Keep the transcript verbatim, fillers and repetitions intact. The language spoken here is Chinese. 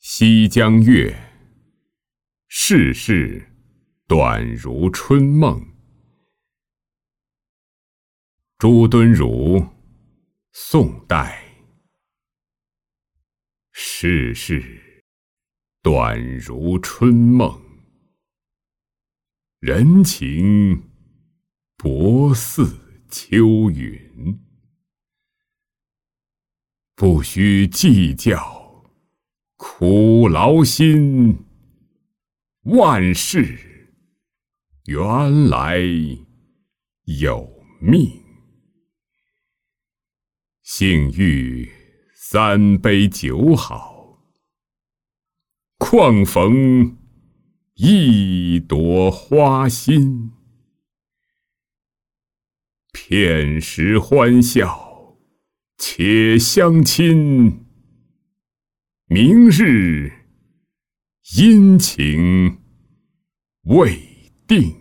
西江月，世事短如春梦。朱敦儒，宋代。世事短如春梦，人情薄似秋云。不须计较苦劳心，万事原来有命。幸遇三杯酒好，况逢一朵花心。片时欢笑且相亲，明日阴晴未定。